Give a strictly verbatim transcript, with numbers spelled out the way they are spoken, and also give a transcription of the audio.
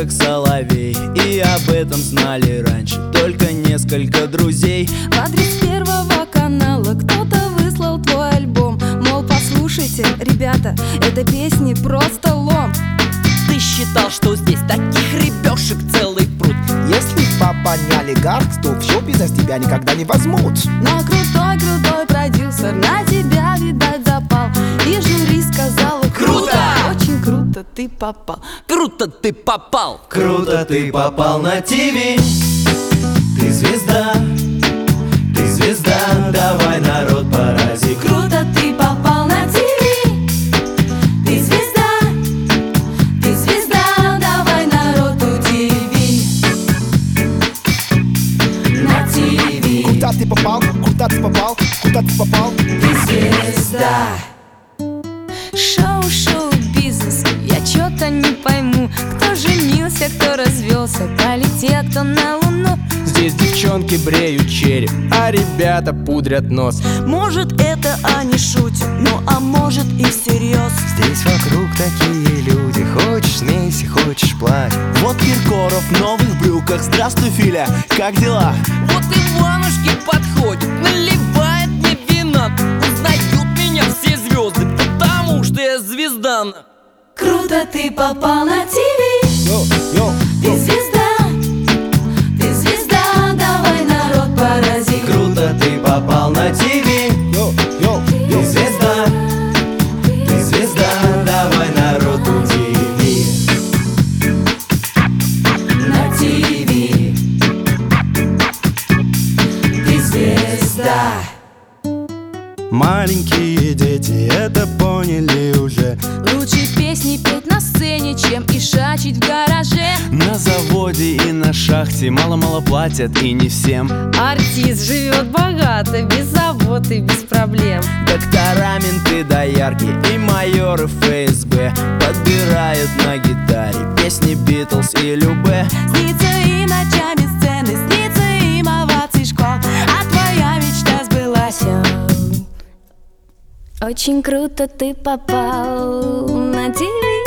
как соловей, и об этом знали раньше только несколько друзей. В адрес Первого канала кто-то выслал твой альбом, мол, послушайте, ребята, эта песня просто лом. Ты считал, что здесь таких рыбешек целый пруд. Если папа не олигарх, то в шоу-бизнес тебя никогда не возьмут. Но крутой-крутой продюсер на тебя, видать, запал, и жюри сказала: круто! Очень круто ты попал. Круто ты попал! Круто ты попал на ТВ. Ты звезда, ты звезда, давай народ порази. Круто ты попал на ТВ. Ты звезда, ты звезда, давай народ удиви. На ТВ. Куда ты попал? Куда ты попал? Куда ты попал? Ты звезда. Шоу, шоу-бизнес, я чё-то не пойму, кто женился, кто развелся, полетел кто на луну. Здесь девчонки бреют череп, а ребята пудрят нос. Может, это они шутят, ну а может и всерьез. Здесь вокруг такие люди, хочешь смейся, хочешь плачь. Вот Киркоров в новых брюках. Здравствуй, Филя, как дела? Вот Иванушки подходит, наливает мне вина. Узнают меня все звезды, потому что я звезда. Круто ты попал на ТВ. Йо, йо, Ты йо. звезда, ты звезда, давай народ порази. Круто ты попал на ТВ. Йо, йо, Ты йо. звезда, ты звезда, давай народ удиви. На ТВ. Ты звезда. Маленькие дети это поняли уже. Лучше песни петь на сцене, чем ишачить в гараже. На заводе и на шахте мало-мало платят, и не всем. Артист живет богато, без заботы, без проблем. Доктора, менты, доярки и майоры ФСБ подбирают на гитаре песни Битлз и Любэ. Снится им ночами сцены, снится им овации школ, а твоя мечта сбылась. Очень круто ты попал на ТВ.